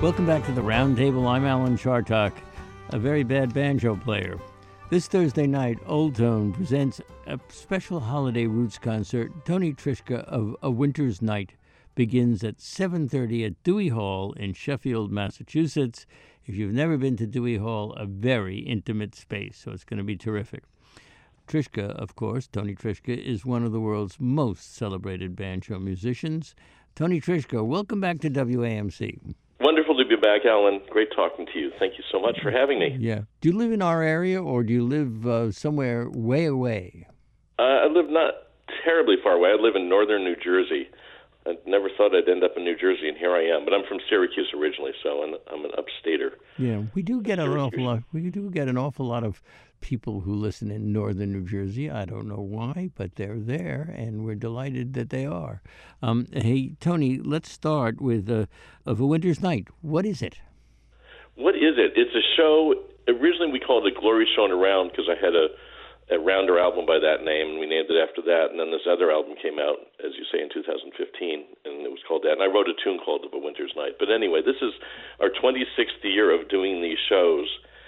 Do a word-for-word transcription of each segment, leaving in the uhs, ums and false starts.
Welcome back to the Round Table. I'm Alan Chartock, a very bad banjo player. This Thursday night, Old Tone presents a special holiday roots concert. Tony Trischka of A Winter's Night begins at seven thirty at Dewey Hall in Sheffield, Massachusetts. If you've never been to Dewey Hall, a very intimate space, so it's going to be terrific. Trischka, of course, Tony Trischka, is one of the world's most celebrated banjo musicians. Tony Trischka, welcome back to W A M C. Wonderful to be back, Alan. Great talking to you. Thank you so much for having me. Yeah. Do you live in our area, or do you live uh, somewhere way away? Uh, I live not terribly far away. I live in northern New Jersey. I never thought I'd end up in New Jersey, and here I am. But I'm from Syracuse originally, so I'm, I'm an upstater. Yeah, we do get an Syracuse. awful lot. We do get an awful lot of people who listen in northern New Jersey. I don't know why, but they're there, and we're delighted that they are. Um, hey, Tony, let's start with uh, of A Winter's Night. What is it? What is it? It's a show. Originally, we called it Glory Shown Around because I had a a Rounder album by that name, and we named it after that. And then this other album came out, as you say, in two thousand fifteen, and it was called that. And I wrote a tune called Of a Winter's Night. But anyway, this is our twenty-sixth year of doing these shows,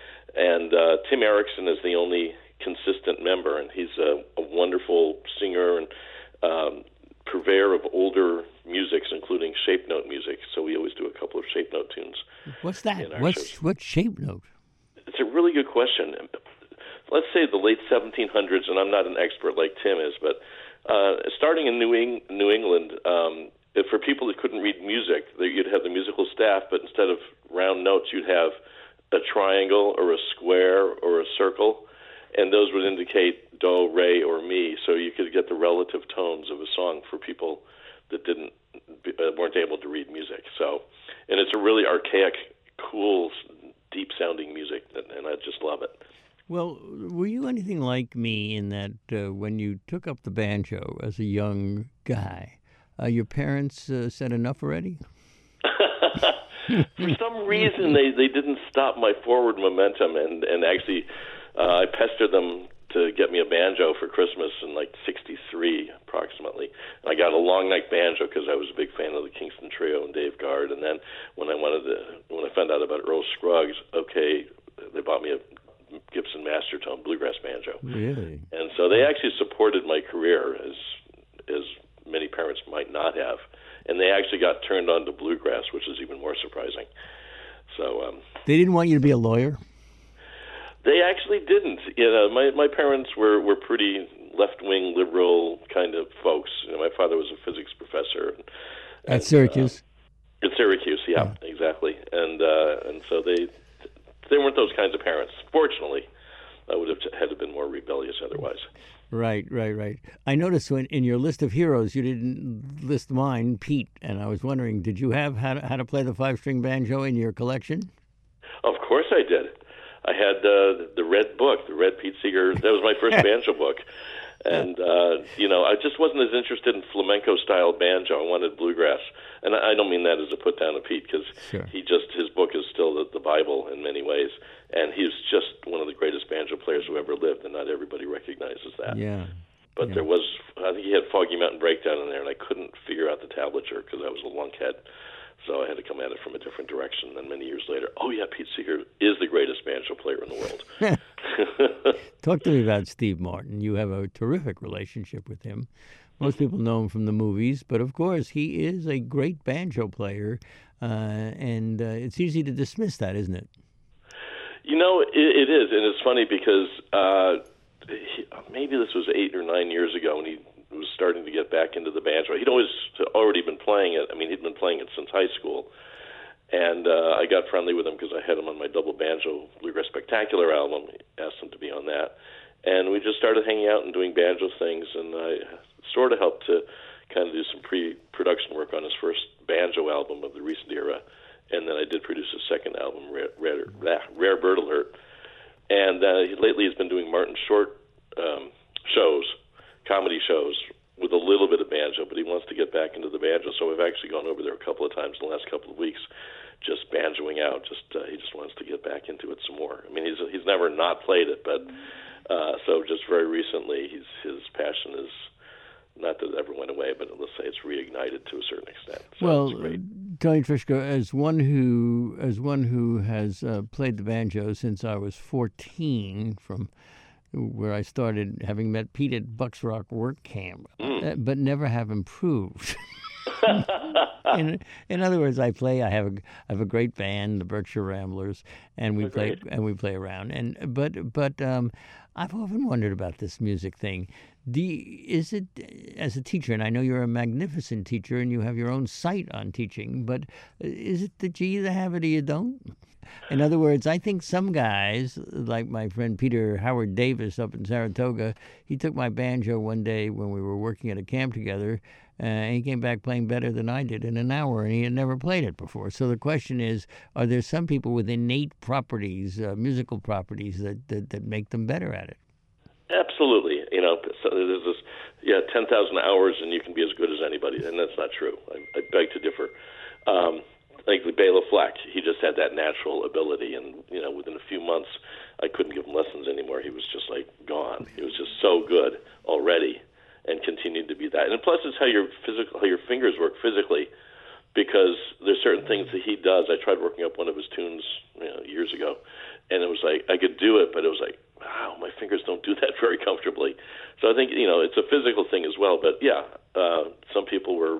and uh, Tim Erickson is the only consistent member, and he's a, a wonderful singer and um, purveyor of older musics, including shape note music. So we always do a couple of shape note tunes. What's that? What's what's shape note? It's a really good question. Let's say the late seventeen hundreds, and I'm not an expert like Tim is, but uh, starting in New, Eng- New England, um, if for people that couldn't read music, you'd have the musical staff, but instead of round notes, you'd have a triangle or a square or a circle, and those would indicate do, re, or mi, so you could get the relative tones of a song for people that didn't uh, weren't able to read music. So, and it's a really archaic, cool, deep-sounding music, and, and I just love it. Well, were you anything like me in that uh, when you took up the banjo as a young guy, uh, your parents uh, said enough already? For some reason, they, they didn't stop my forward momentum, and, and actually uh, I pestered them to get me a banjo for Christmas in like sixty-three approximately. And I got a long neck banjo because I was a big fan of the Kingston Trio and Dave Guard. And then when I wanted to, when I found out about Earl Scruggs, okay, they bought me a Gibson Mastertone bluegrass banjo. Really? And so they actually supported my career as as many parents might not have. And they actually got turned on to bluegrass, which is even more surprising. So um, they didn't want you to be a lawyer? They actually didn't. You know, my my parents were, were pretty left-wing, liberal kind of folks. You know, my father was a physics professor. And, At Syracuse? Uh, at Syracuse, yeah, yeah. exactly. And uh, and so they they weren't those kinds of parents. Fortunately, I would have had to been more rebellious otherwise. Right, right, right. I noticed when in your list of heroes, you didn't list mine, Pete, and I was wondering, did you have how to, how to play the five-string banjo in your collection? Of course I did. I had uh, the Red Book, the Red Pete Seeger. That was my first banjo book. And, uh, you know, I just wasn't as interested in flamenco-style banjo. I wanted bluegrass. And I don't mean that as a put-down of Pete, because sure. he just, his book is still the, the Bible in many ways. And he's just one of the greatest banjo players who ever lived, and not everybody recognizes that. Yeah. But yeah. there was, I think he had Foggy Mountain Breakdown in there, and I couldn't figure out the tablature because I was a lunkhead. So I had to come at it from a different direction. And then many years later, oh yeah, Pete Seeger is the greatest banjo player in the world. Talk to me about Steve Martin. You have a terrific relationship with him. Most people know him from the movies, but of course he is a great banjo player, uh, and uh, it's easy to dismiss that, isn't it? You know, it, it is, and it's funny because uh, he, maybe this was eight or nine years ago when he was starting to get back into the banjo. He'd always already been playing it. I mean, he'd been playing it since high school. And uh, I got friendly with him because I had him on my double banjo Bluegrass Spectacular album. Asked him to be on that. And we just started hanging out and doing banjo things. And I sort of helped to kind of do some pre-production work on his first banjo album of the recent era. And then I did produce his second album, Rare, Rare, Rare Bird Alert. And uh, he, lately he's been doing Martin Short um, shows, comedy shows, with a little bit of banjo, but he wants to get back into the banjo. So we've actually gone over there a couple of times in the last couple of weeks, just banjoing out. Just uh, he just wants to get back into it some more. I mean, he's he's never not played it, but uh, so just very recently, he's his passion is not that it ever went away, but let's say it's reignited to a certain extent. So well, it's great. Tony Trischka, as one who as one who has uh, played the banjo since I was fourteen, from where I started, having met Pete at Bucks Rock Work Camp, Mm. uh, but never have improved. in, in other words, I play. I have a I have a great band, the Berkshire Ramblers, and we Oh, play great. and we play around. And but but um, I've often wondered about this music thing. Do you, is it, as a teacher, and I know you're a magnificent teacher and you have your own site on teaching, but is it that you either have it or you don't? In other words, I think some guys, like my friend Peter Howard Davis up in Saratoga, he took my banjo one day when we were working at a camp together, uh, and he came back playing better than I did in an hour, and he had never played it before. So the question is, are there some people with innate properties, uh, musical properties, that, that, that make them better at it? Absolutely. You know, so there's this, yeah, ten thousand hours and you can be as good as anybody, and that's not true. I, I beg to differ. Um, I think Bela Fleck, he just had that natural ability, and, you know, within a few months, I couldn't give him lessons anymore. He was just, like, gone. He was just so good already and continued to be that. And plus, it's how your physical, how your fingers work physically, because there's certain things that he does. I tried working up one of his tunes, you know, years ago, and it was like, I could do it, but it was like, wow, my fingers don't do that very comfortably. So I think, you know, it's a physical thing as well. But, yeah, uh, some people were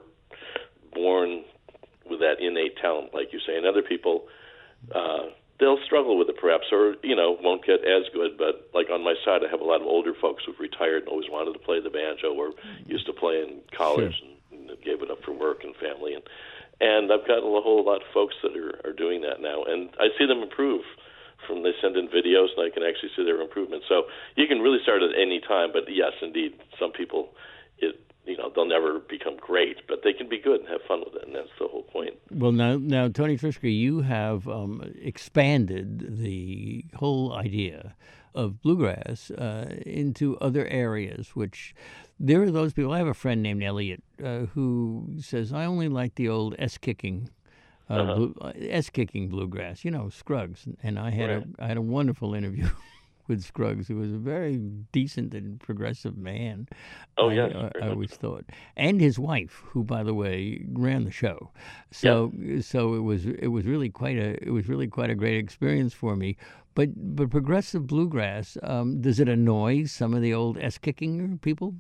born with that innate talent, like you say, and other people, uh, they'll struggle with it perhaps, or, you know, won't get as good. But, like, on my side, I have a lot of older folks who've retired and always wanted to play the banjo or used to play in college Sure. and, and gave it up for work and family. And, and I've got a whole lot of folks that are, are doing that now, and I see them improve. From they send in videos, and I can actually see their improvement. So you can really start at any time. But yes, indeed, some people, it you know, they'll never become great, but they can be good and have fun with it, and that's the whole point. Well, now, now, Tony Trischka, you have um, expanded the whole idea of bluegrass uh, into other areas, which there are those people. I have a friend named Elliot uh, who says, I only like the old S-kicking Uh, Uh-huh. blue, uh, S-kicking bluegrass, you know, Scruggs, and I had Right. a I had a wonderful interview with Scruggs, who was a very decent and progressive man. Oh, I, yes, I, very I much always thought, and his wife, who, by the way, ran the show. So so it was it was really quite a it was really quite a great experience for me. But but progressive bluegrass, um, does it annoy some of the old S-kicking people?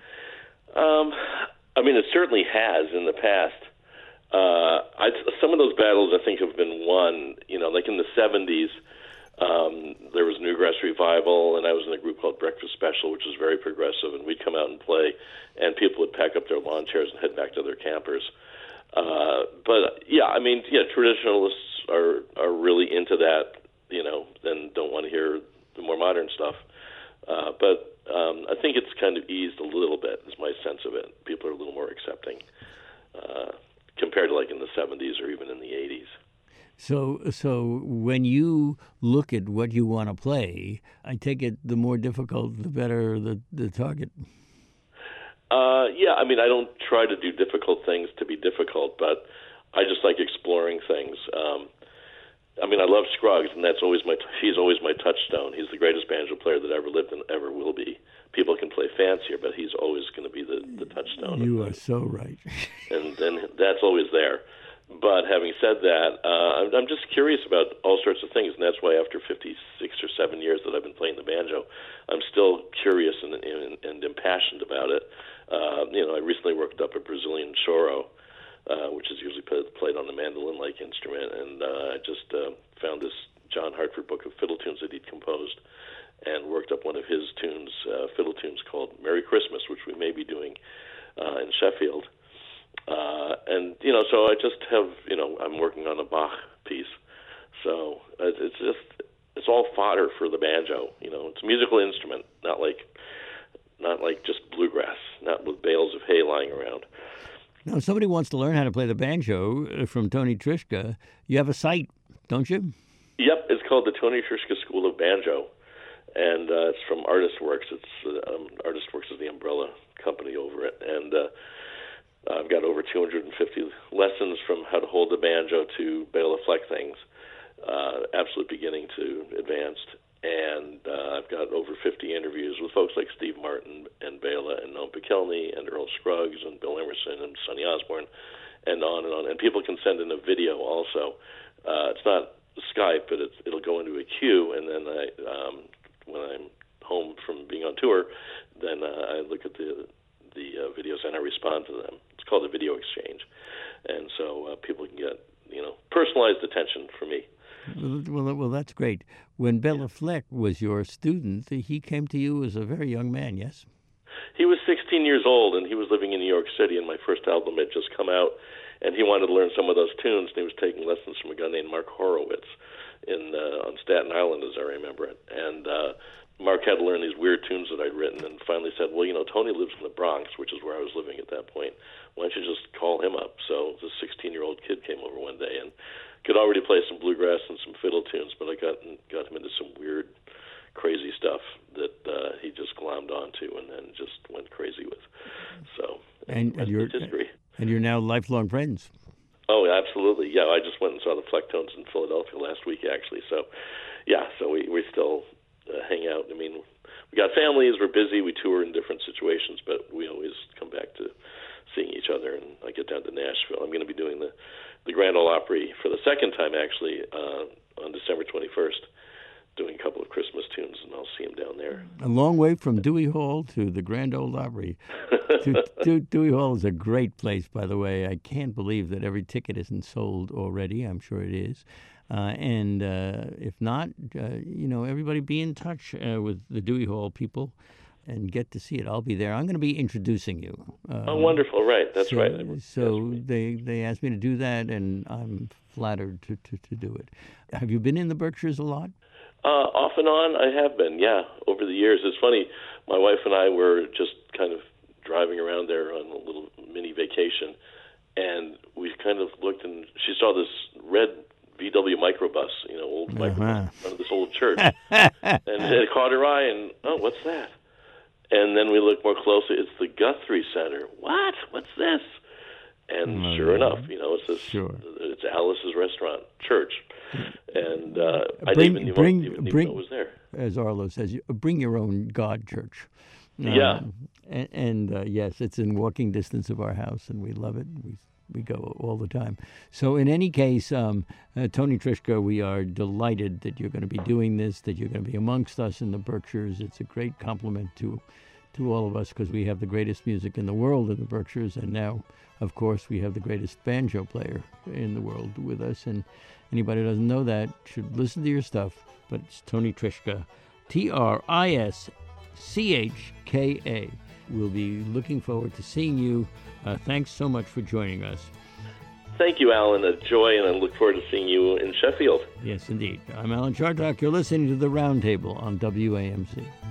Um, I mean, it certainly has in the past. Uh, I, some of those battles I think have been won. You know, like in the seventies, um, there was Newgrass Revival, and I was in a group called Breakfast Special, which was very progressive, and we'd come out and play, and people would pack up their lawn chairs and head back to their campers. Uh, but yeah, I mean, yeah, traditionalists are are really into that, you know, and don't want to hear the more modern stuff. Uh, but um, I think it's kind of eased a little bit, is my sense of it. People are a little more accepting. Uh, compared to like in the seventies or even in the eighties. So, so when you look at what you want to play, I take it the more difficult, the better the, the target. Uh, yeah, I mean, I don't try to do difficult things to be difficult, but I just like exploring things. Um, I mean, I love Scruggs, and that's always my he's always my touchstone. He's the greatest banjo player that ever lived and ever will be. People can play fancier, but he's always going to be the, the touchstone. You are so right. and then that's always there. But having said that, uh, I'm, I'm just curious about all sorts of things, and that's why after fifty-six or seven years that I've been playing the banjo, I'm still curious and, and, and impassioned about it. Uh, you know, I recently worked up a Brazilian choro, uh, which is usually played, played on a mandolin-like instrument, and uh, I just uh, found this John Hartford book of fiddle tunes that he'd composed, and worked up one of his tunes, uh, fiddle tunes called Merry Christmas, which we may be doing uh, in Sheffield. Uh, and, you know, so I just have, you know, I'm working on a Bach piece. So uh, it's just, it's all fodder for the banjo. You know, it's a musical instrument, not like, not like just bluegrass, not with bales of hay lying around. Now, if somebody wants to learn how to play the banjo from Tony Trischka, you have a site, don't you? Yep, it's called the Tony Trischka School of Banjo. And uh, it's from Artist Works. It's uh, um, Artist Works is the umbrella company over it, and uh, I've got over two hundred fifty lessons from how to hold the banjo to Bela Fleck things, uh, absolute beginning to advanced. And uh, I've got over fifty interviews with folks like Steve Martin and Bela and Noam Pikelny and Earl Scruggs and Bill Emerson and Sonny Osborne. and on and on. And people can send in a video also. Uh, it's not Skype, but it's, it'll go into a queue, and then I, um, when I'm home from being on tour, then uh, I look at the the uh, videos and I respond to them. It's called a video exchange, and so uh, people can get you know personalized attention from me. Well, well, well, that's great. When Bela Fleck was your student, he came to you as a very young man, yes? He was sixteen years old, and he was living in New York City, and my first album had just come out, and he wanted to learn some of those tunes, and he was taking lessons from a guy named Mark Horowitz in uh, on Staten Island, as I remember it. And uh, Mark had to learn these weird tunes that I'd written, and finally said, well, you know, Tony lives in the Bronx, which is where I was living at that point. Why don't you just call him up? So this sixteen-year-old kid came over one day and could already play some bluegrass and some fiddle tunes, but I got got him into some weird, crazy stuff that uh, he just glommed onto and then just went crazy with. So, and, and you're history. And you're now lifelong friends. Oh, absolutely. Yeah, I just went and saw the Flecktones in Philadelphia last week, actually. So, yeah, so we, we still uh, hang out. I mean, we got families, we're busy, we tour in different situations, but we always come back to seeing each other, and I get down to Nashville. I'm going to be doing the, the Grand Ole Opry for the second time, actually, uh, on December twenty-first, doing a couple of Christmas tunes, and I'll see him down there. A long way from Dewey Hall to the Grand Ole Opry. to, to, Dewey Hall is a great place, by the way. I can't believe that every ticket isn't sold already. I'm sure it is. Uh, and uh, if not, uh, you know, everybody be in touch uh, with the Dewey Hall people and get to see it. I'll be there. I'm going to be introducing you. Um, oh, wonderful. Right. That's so, right. So they, they asked me to do that, and I'm flattered to, to, to do it. Have you been in the Berkshires a lot? Uh, off and on, I have been, yeah, over the years. It's funny, my wife and I were just kind of driving around there on a little mini vacation, and we kind of looked, and she saw this red V W microbus, you know, old uh-huh. microbus in front of this old church, and it caught her eye, and, oh, what's that? And then we looked more closely. It's the Guthrie Center. What? What's this? And oh, sure yeah. enough, you know, it's this, sure. it's Alice's Restaurant Church. And uh, bring, I didn't even, bring, even, even bring, know it was there. As Arlo says, bring your own God church. Um, yeah. And, and uh, yes, it's in walking distance of our house, and we love it. We we go all the time. So in any case, um, uh, Tony Trischka, we are delighted that you're going to be doing this, that you're going to be amongst us in the Berkshires. It's a great compliment to to all of us, because we have the greatest music in the world in the Berkshires, and now, of course, we have the greatest banjo player in the world with us. And anybody who doesn't know that should listen to your stuff. But it's Tony Trischka, T R I S C H K A. We'll be looking forward to seeing you. Uh, thanks so much for joining us. Thank you, Alan. A joy, and I look forward to seeing you in Sheffield. Yes, indeed. I'm Alan Chartock. You're listening to The Roundtable on W A M C.